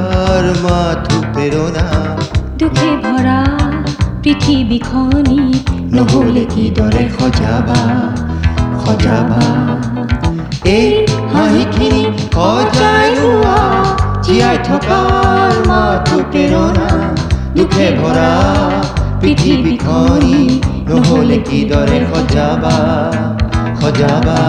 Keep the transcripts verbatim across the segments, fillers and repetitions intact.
থকাৰ মাথো প্ৰেৰণা দুখে ভৰা পৃথিৱীখনি নহ'লে কিদৰে সজাবা সজাবা এই হাঁহিখিনি সজাই লোৱা জীয়াই থকাৰ মাথো প্ৰেৰণা দুখে ভৰা পৃথিৱীখনি নহ'লে কিদৰে সজাবা সজাবা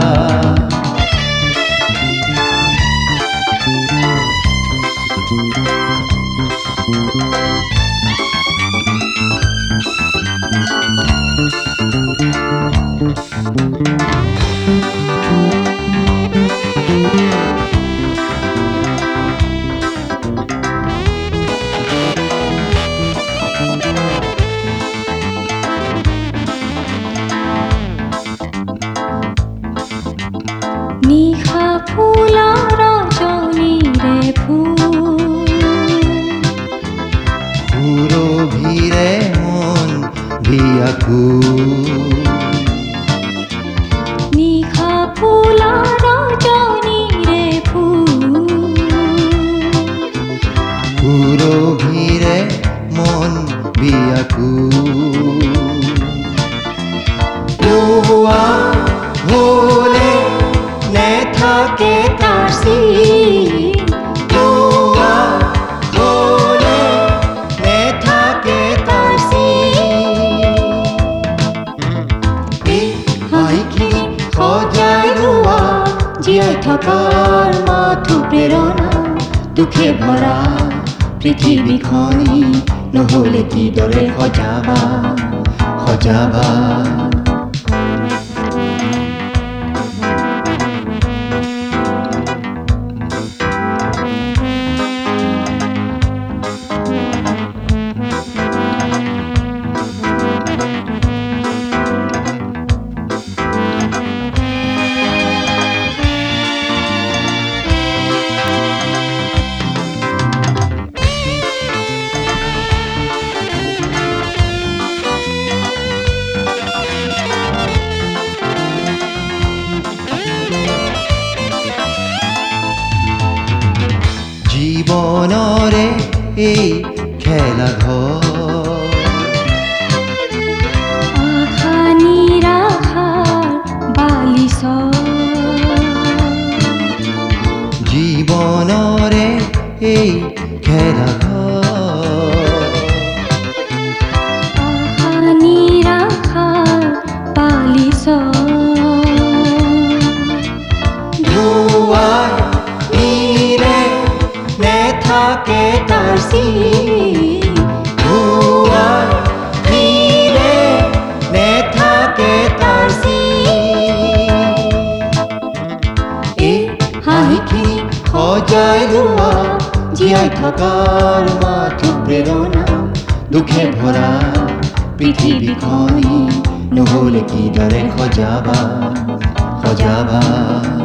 নিশা ফুলা ৰজনীৰে ফুল সুৰভিৰে মন বিয়াকুল নিশা ফুলা ৰজনীৰে ফুল সুৰভিৰে মন বিয়াকুল নোহোৱা হ'লে নেথাকে তাৰ চিন নোহোৱা হ'লে নেথাকে তাৰ চিন এই হাঁহিখিনি সজাই লোৱা জীয়াই থকাৰ মাথো প্ৰেৰণা দুখে ভৰা পৃথিৱীখনি নহ'লে কিদৰে সজাবা সজাবা জীৱনৰে এই খেলাঘৰ আশা নিৰাশাৰ বালিচৰ জীৱনৰে এই খেলাঘৰ আশা নিৰাশাৰ বালিচৰ ধুৱাই নিৰে নেথাকে তাৰ চিন ধুৱাই নিৰে নেথাকে তাৰ চিন এই হাঁহিখিনি সজাই লোৱা জীয়াই থকাৰ মাথো প্ৰেৰণা দুখে ভৰা পৃথিৱীখনি নহ'লে কিদৰে সজাবা সজাবা